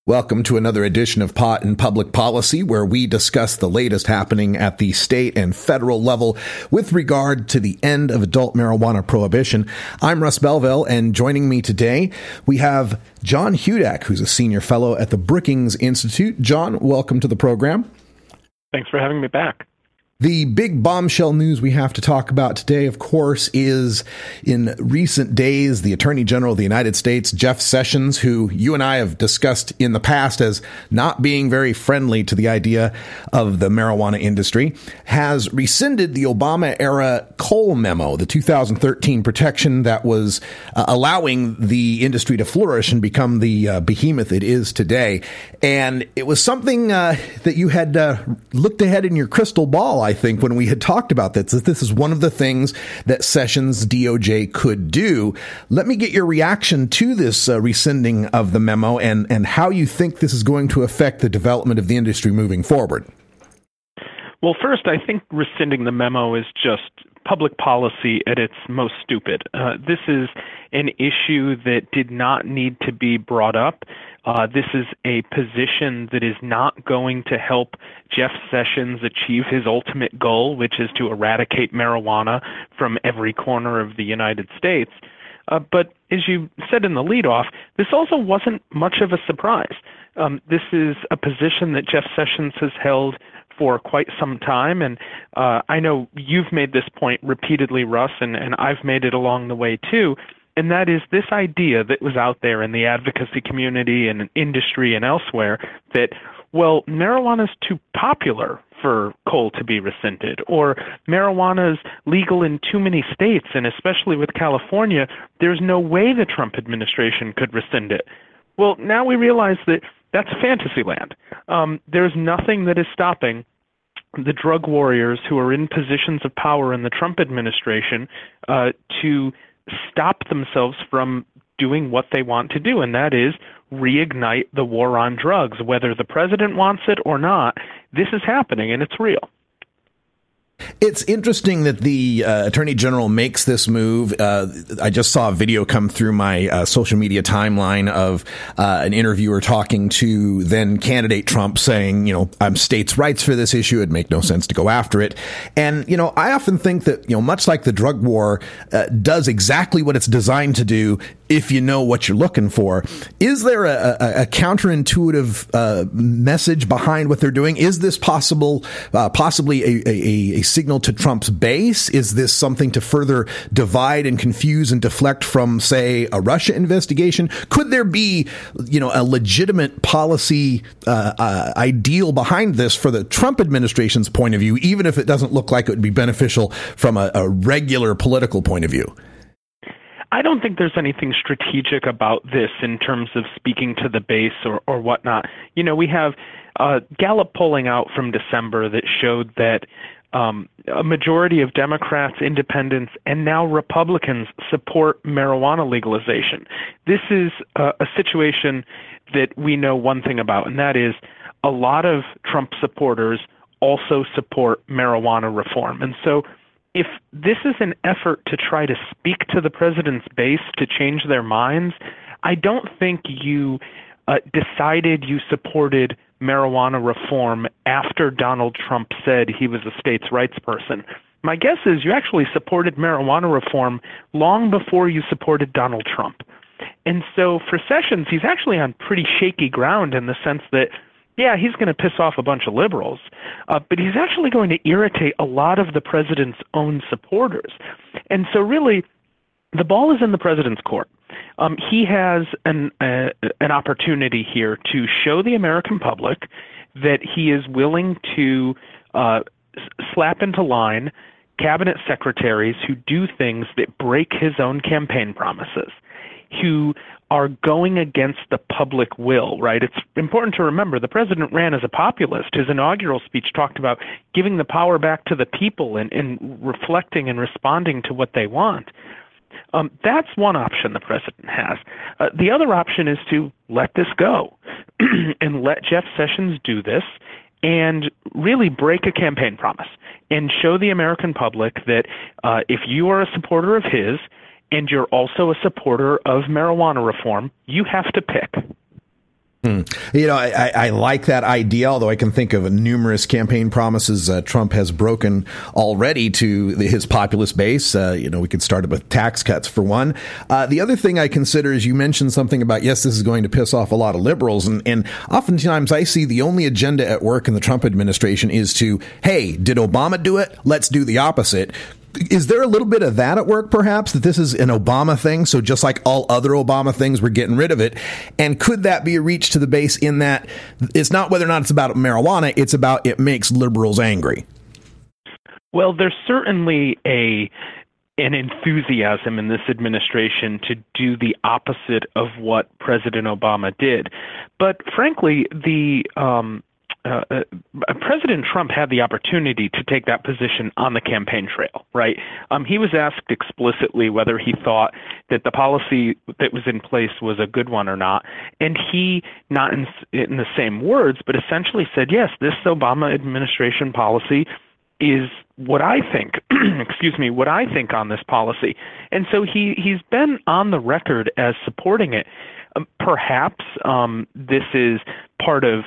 Welcome to another edition of Pot and Public Policy, where we discuss the latest happening at the state and federal level with regard to the end of adult marijuana prohibition. I'm Russ Belville, and joining me today, we have John Hudak, who's a senior fellow at the Brookings Institute. John, welcome to the program. Thanks for having me back. The big bombshell news we have to talk about today, of course, is in recent days, the Attorney General of the United States, Jeff Sessions, who you and I have discussed in the past as not being very friendly to the idea of the marijuana industry, has rescinded the Obama-era Cole memo, the 2013 protection that was allowing the industry to flourish and become the behemoth it is today. And it was something that you had looked ahead in your crystal ball, I think, when we had talked about this, that this is one of the things that Sessions DOJ could do. Let me get your reaction to this rescinding of the memo and how you think this is going to affect the development of the industry moving forward. Well, first, I think rescinding the memo is just public policy at its most stupid. This is an issue that did not need to be brought up. This is a position that is not going to help Jeff Sessions achieve his ultimate goal, which is to eradicate marijuana from every corner of the United States. But as you said in the leadoff, this also wasn't much of a surprise. This is a position that Jeff Sessions has held for quite some time, and I know you've made this point repeatedly, Russ, and I've made it along the way too, and that is this idea that was out there in the advocacy community and industry and elsewhere that, well, marijuana is too popular for Cole to be rescinded, or marijuana is legal in too many states, and especially with California, there's no way the Trump administration could rescind it. Well, now we realize that that's fantasy land. There's nothing that is stopping the drug warriors who are in positions of power in the Trump administration to stop themselves from doing what they want to do, and that is reignite the war on drugs. Whether the president wants it or not, this is happening, and it's real. It's interesting that the Attorney General makes this move. I just saw a video come through my social media timeline of an interviewer talking to then candidate Trump saying, I'm states' rights for this issue. It'd make no sense to go after it. And, I often think that, much like the drug war does exactly what it's designed to do if you know what you're looking for. Is there a counterintuitive message behind what they're doing? Is this possibly a signal to Trump's base? Is this something to further divide and confuse and deflect from, say, a Russia investigation? Could there be, a legitimate policy ideal behind this for the Trump administration's point of view, even if it doesn't look like it would be beneficial from a regular political point of view? I don't think there's anything strategic about this in terms of speaking to the base or whatnot. We have Gallup polling out from December that showed that a majority of Democrats, independents, and now Republicans support marijuana legalization. This is a situation that we know one thing about, and that is a lot of Trump supporters also support marijuana reform. And so if this is an effort to try to speak to the president's base to change their minds, I don't think you decided you supported marijuana reform after Donald Trump said he was a states' rights person. My guess is you actually supported marijuana reform long before you supported Donald Trump. And so for Sessions, he's actually on pretty shaky ground in the sense that, yeah, he's going to piss off a bunch of liberals, but he's actually going to irritate a lot of the president's own supporters. And so really, the ball is in the president's court. He has an opportunity here to show the American public that he is willing to slap into line cabinet secretaries who do things that break his own campaign promises, who are going against the public will, right? It's important to remember the president ran as a populist. His inaugural speech talked about giving the power back to the people and reflecting and responding to what they want. That's one option the president has. The other option is to let this go and let Jeff Sessions do this and really break a campaign promise and show the American public that if you are a supporter of his and you're also a supporter of marijuana reform, you have to pick. I like that idea, although I can think of numerous campaign promises Trump has broken already to his populist base. We could start with tax cuts for one. The other thing I consider is you mentioned something about, yes, this is going to piss off a lot of liberals. And oftentimes I see the only agenda at work in the Trump administration is to, hey, did Obama do it? Let's do the opposite. Is there a little bit of that at work, perhaps, that this is an Obama thing? So just like all other Obama things, we're getting rid of it. And could that be a reach to the base in that it's not whether or not it's about marijuana, it's about it makes liberals angry? Well, there's certainly an enthusiasm in this administration to do the opposite of what President Obama did. But frankly, President Trump had the opportunity to take that position on the campaign trail, right? He was asked explicitly whether he thought that the policy that was in place was a good one or not. And he, not in the same words, but essentially said, yes, this Obama administration policy is what I think, what I think on this policy. And so he's been on the record as supporting it. Perhaps this is part of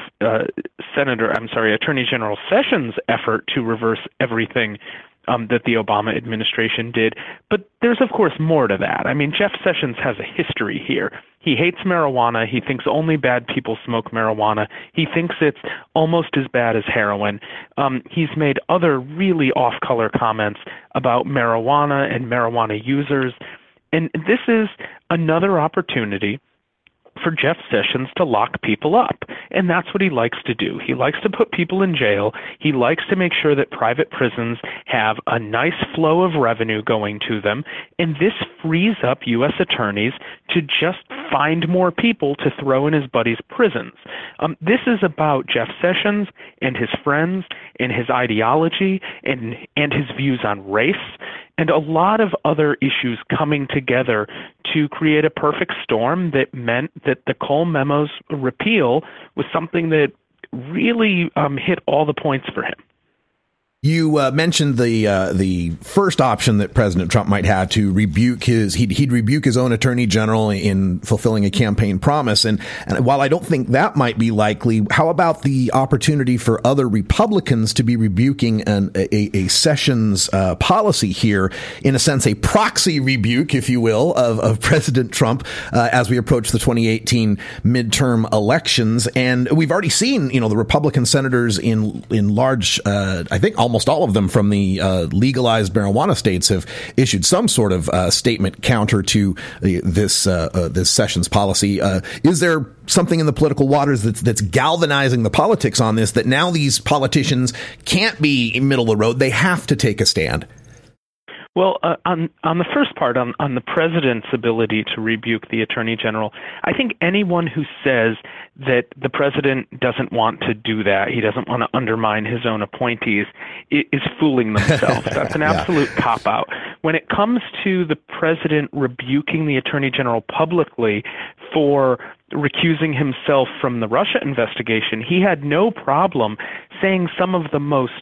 Attorney General Sessions' effort to reverse everything that the Obama administration did. But there's, of course, more to that. I mean, Jeff Sessions has a history here. He hates marijuana. He thinks only bad people smoke marijuana. He thinks it's almost as bad as heroin. He's made other really off-color comments about marijuana and marijuana users. And this is another opportunity for Jeff Sessions to lock people up. And that's what he likes to do. He likes to put people in jail. He likes to make sure that private prisons have a nice flow of revenue going to them. And this frees up U.S. attorneys to just find more people to throw in his buddies' prisons. This is about Jeff Sessions and his friends and his ideology and his views on race, and a lot of other issues coming together to create a perfect storm that meant that the Cole Memo's repeal was something that really hit all the points for him. You mentioned the first option that President Trump might have to rebuke he'd rebuke his own attorney general in fulfilling a campaign promise. And while I don't think that might be likely, how about the opportunity for other Republicans to be rebuking a Sessions policy here, in a sense, a proxy rebuke, if you will, of President Trump as we approach the 2018 midterm elections? And we've already seen, the Republican senators in large, I think almost all of them from the legalized marijuana states have issued some sort of statement counter to this Sessions policy. Is there something in the political waters that's galvanizing the politics on this, that now these politicians can't be middle of the road? They have to take a stand. Well, on the first part, on the president's ability to rebuke the attorney general, I think anyone who says that the president doesn't want to do that, he doesn't want to undermine his own appointees, is fooling themselves. That's an absolute cop-out. When it comes to the president rebuking the attorney general publicly for recusing himself from the Russia investigation, he had no problem saying some of the most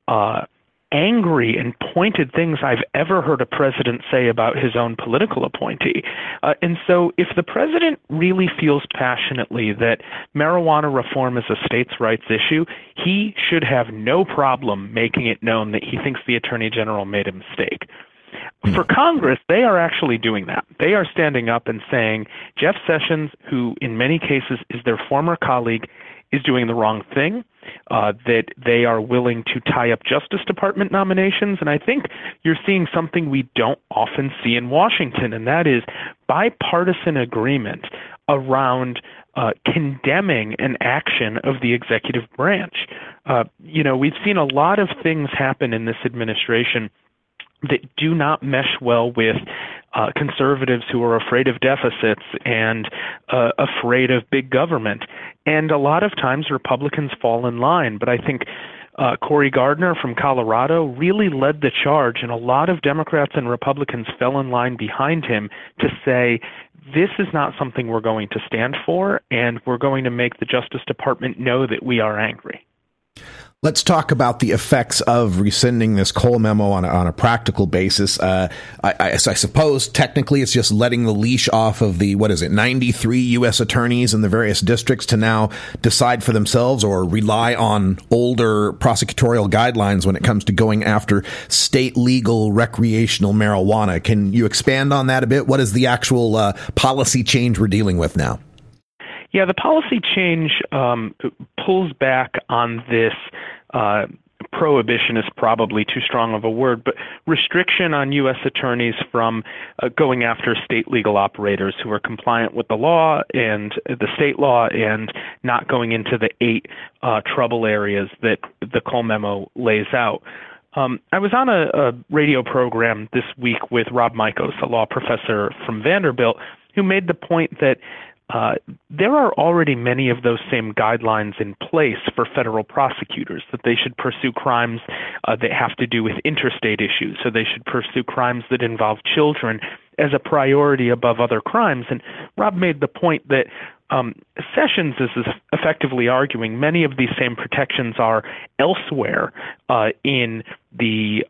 angry and pointed things I've ever heard a president say about his own political appointee. And so if the president really feels passionately that marijuana reform is a states' rights issue, he should have no problem making it known that he thinks the attorney general made a mistake. For Congress, they are actually doing that. They are standing up and saying Jeff Sessions, who in many cases is their former colleague, is doing the wrong thing, that they are willing to tie up Justice Department nominations. And I think you're seeing something we don't often see in Washington, and that is bipartisan agreement around condemning an action of the executive branch. We've seen a lot of things happen in this administration that do not mesh well with conservatives who are afraid of deficits and afraid of big government. And a lot of times Republicans fall in line. But I think Cory Gardner from Colorado really led the charge, and a lot of Democrats and Republicans fell in line behind him to say, this is not something we're going to stand for, and we're going to make the Justice Department know that we are angry. Let's talk about the effects of rescinding this Cole memo on a practical basis. I suppose technically it's just letting the leash off of the, 93 U.S. attorneys in the various districts to now decide for themselves or rely on older prosecutorial guidelines when it comes to going after state legal recreational marijuana. Can you expand on that a bit? What is the actual policy change we're dealing with now? Yeah, the policy change pulls back on this prohibition is probably too strong of a word, but restriction on U.S. attorneys from going after state legal operators who are compliant with the law and the state law and not going into the 8 trouble areas that the Cole memo lays out. I was on a radio program this week with Rob Michos, a law professor from Vanderbilt, who made the point that there are already many of those same guidelines in place for federal prosecutors, that they should pursue crimes that have to do with interstate issues. So they should pursue crimes that involve children as a priority above other crimes. And Rob made the point that Sessions is effectively arguing many of these same protections are elsewhere in the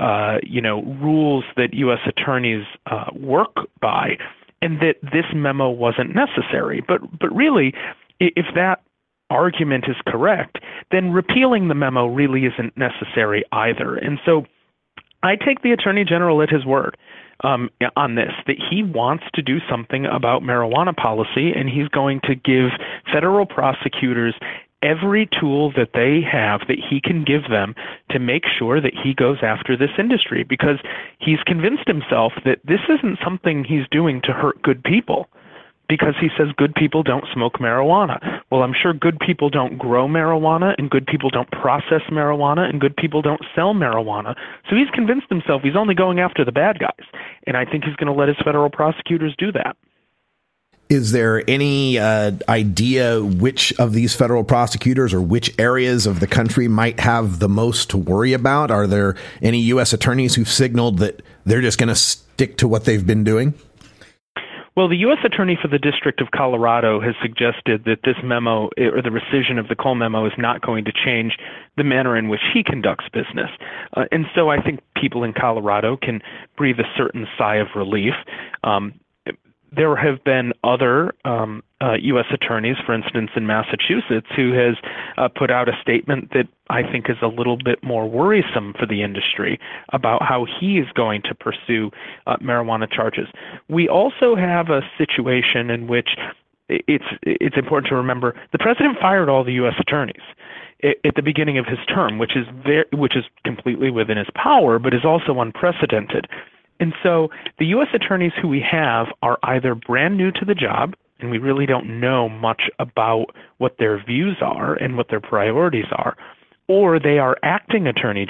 rules that U.S. attorneys work by, and that this memo wasn't necessary. But really, if that argument is correct, then repealing the memo really isn't necessary either. And so I take the Attorney General at his word on this, that he wants to do something about marijuana policy, and he's going to give federal prosecutors every tool that they have that he can give them to make sure that he goes after this industry, because he's convinced himself that this isn't something he's doing to hurt good people, because he says good people don't smoke marijuana. Well, I'm sure good people don't grow marijuana, and good people don't process marijuana, and good people don't sell marijuana. So he's convinced himself he's only going after the bad guys, and I think he's going to let his federal prosecutors do that. Is there any idea which of these federal prosecutors or which areas of the country might have the most to worry about? Are there any U.S. attorneys who've signaled that they're just going to stick to what they've been doing? Well, the U.S. Attorney for the District of Colorado has suggested that this memo, or the rescission of the Cole memo, is not going to change the manner in which he conducts business. And so I think people in Colorado can breathe a certain sigh of relief. There have been other U.S. attorneys, for instance, in Massachusetts, who has put out a statement that I think is a little bit more worrisome for the industry about how he is going to pursue marijuana charges. We also have a situation in which it's important to remember the president fired all the U.S. attorneys at the beginning of his term, which is completely within his power, but is also unprecedented. And so the U.S. attorneys who we have are either brand new to the job, and we really don't know much about what their views are and what their priorities are, or they are acting U.S.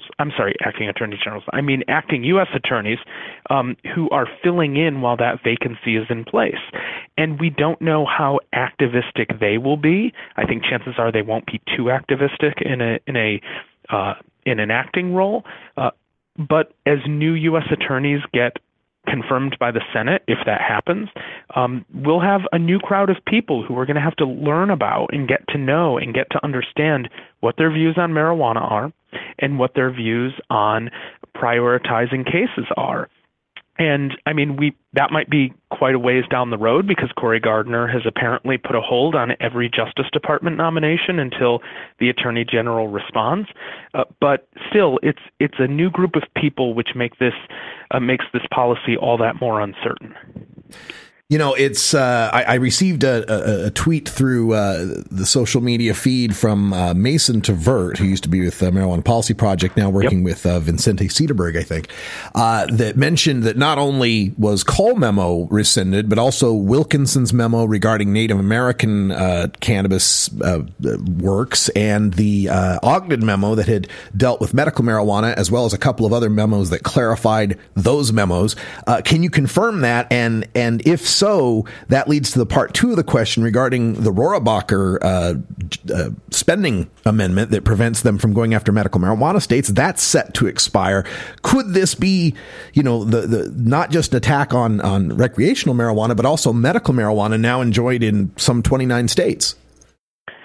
attorneys who are filling in while that vacancy is in place. And we don't know how activistic they will be. I think chances are they won't be too activistic in an acting role. But as new U.S. attorneys get confirmed by the Senate, if that happens, we'll have a new crowd of people who are going to have to learn about and get to know and get to understand what their views on marijuana are and what their views on prioritizing cases are. And I mean, that might be quite a ways down the road, because Cory Gardner has apparently put a hold on every Justice Department nomination until the Attorney General responds. But still, it's a new group of people, which makes this policy all that more uncertain. You know, it's I received a tweet through the social media feed from Mason Tvert, who used to be with the Marijuana Policy Project, now working with Vincente Sederberg, I think, that mentioned that not only was Cole memo rescinded, but also Wilkinson's memo regarding Native American cannabis works, and the Ogden memo that had dealt with medical marijuana, as well as a couple of other memos that clarified those memos. Can you confirm that? And if so, that leads to the part 2 of the question regarding the Rohrabacher spending amendment that prevents them from going after medical marijuana states. That's set to expire. Could this be, the not just attack on recreational marijuana, but also medical marijuana now enjoyed in some 29 states?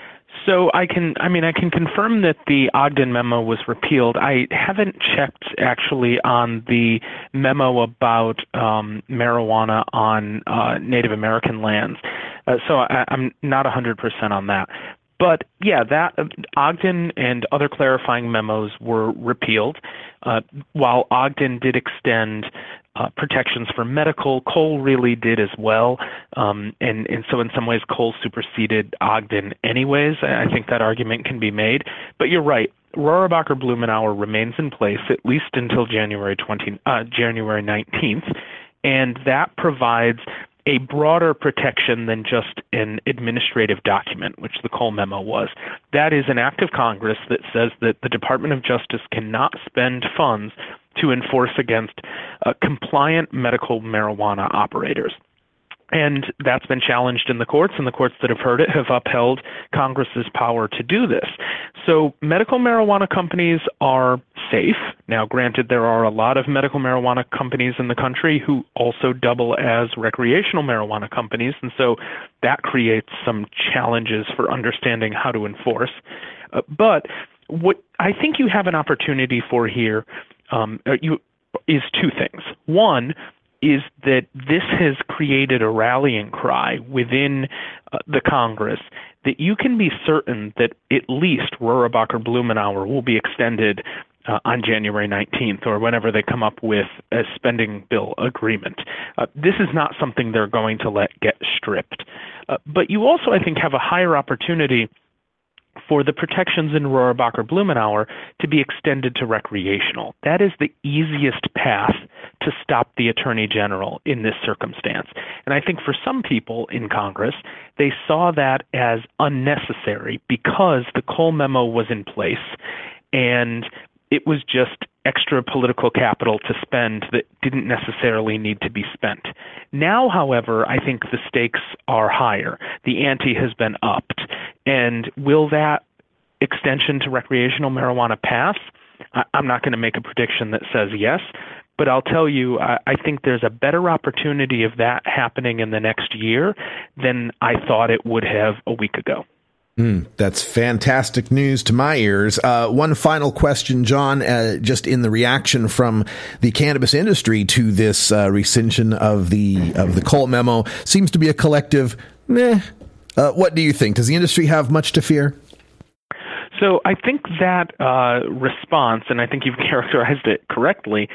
So I can confirm that the Ogden memo was repealed. I haven't checked actually on the memo about marijuana on Native American lands, so I'm not 100% on that. But yeah, that Ogden and other clarifying memos were repealed. While Ogden did extend protections for medical, Cole really did as well. And so in some ways, Cole superseded Ogden anyways. I think that argument can be made. But you're right. Rohrabacher-Blumenauer remains in place at least until January 19th. And that provides a broader protection than just an administrative document, which the Cole memo was. That is an act of Congress that says that the Department of Justice cannot spend funds to enforce against compliant medical marijuana operators. And that's been challenged in the courts, and the courts that have heard it have upheld Congress's power to do this. So medical marijuana companies are safe. Now, granted, there are a lot of medical marijuana companies in the country who also double as recreational marijuana companies, and so that creates some challenges for understanding how to enforce. But what I think you have an opportunity for here is two things. One is that this has created a rallying cry within the Congress that you can be certain that at least Rohrabacher-Blumenauer will be extended on January 19th or whenever they come up with a spending bill agreement. This is not something they're going to let get stripped. But you also, I think, have a higher opportunity for the protections in Rohrabacher-Blumenauer to be extended to recreational. That is the easiest path to stop the Attorney General in this circumstance. And I think for some people in Congress, they saw that as unnecessary because the Cole memo was in place and it was just extra political capital to spend that didn't necessarily need to be spent. Now, however, I think the stakes are higher. The ante has been upped. And will that extension to recreational marijuana pass? I'm not going to make a prediction that says yes, but I'll tell you, I think there's a better opportunity of that happening in the next year than I thought it would have a week ago. That's fantastic news to my ears. One final question, John, just in the reaction from the cannabis industry to this rescission of the Cole memo, seems to be a collective meh. What do you think? Does the industry have much to fear? So I think that response, and I think you've characterized it correctly,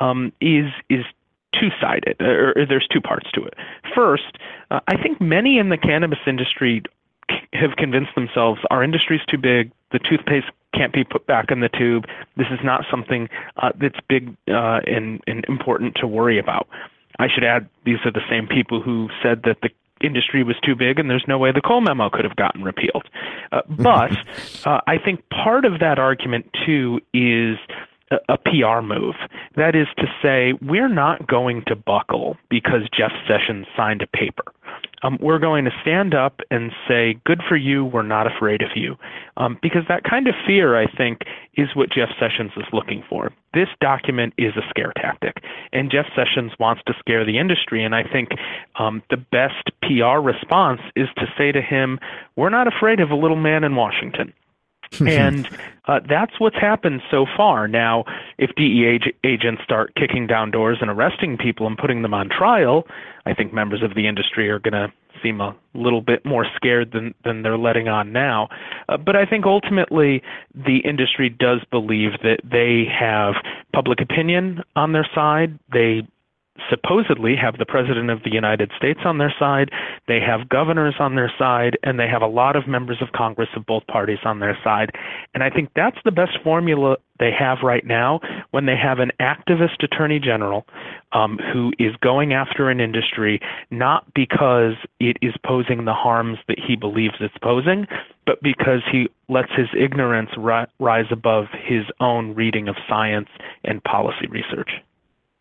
is two-sided, or there's two parts to it. First, I think many in the cannabis industry have convinced themselves our industry's too big, the toothpaste can't be put back in the tube, this is not something that's big and important to worry about. I should add, these are the same people who said that the industry was too big and there's no way the Cole memo could have gotten repealed. But I think part of that argument, too, is a PR move. That is to say, we're not going to buckle because Jeff Sessions signed a paper. We're going to stand up and say, good for you, we're not afraid of you. Because that kind of fear, I think, is what Jeff Sessions is looking for. This document is a scare tactic, and Jeff Sessions wants to scare the industry, and I think the best PR response is to say to him, we're not afraid of a little man in Washington. And that's what's happened so far. Now, if DEA agents start kicking down doors and arresting people and putting them on trial, I think members of the industry are going to seem a little bit more scared than they're letting on now. But I think ultimately the industry does believe that they have public opinion on their side. They supposedly have the President of the United States on their side, they have governors on their side, and they have a lot of members of Congress of both parties on their side. And I think that's the best formula they have right now when they have an activist attorney general who is going after an industry not because it is posing the harms that he believes it's posing, but because he lets his ignorance rise above his own reading of science and policy research.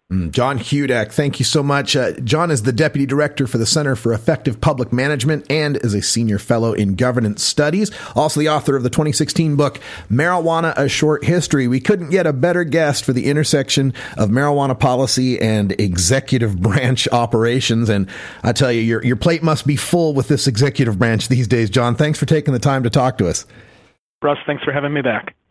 John Hudak, thank you so much. John is the Deputy Director for the Center for Effective Public Management and is a Senior Fellow in Governance Studies. Also the author of the 2016 book, Marijuana, A Short History. We couldn't get a better guest for the intersection of marijuana policy and executive branch operations. And I tell you, your plate must be full with this executive branch these days. John, thanks for taking the time to talk to us. Russ, thanks for having me back.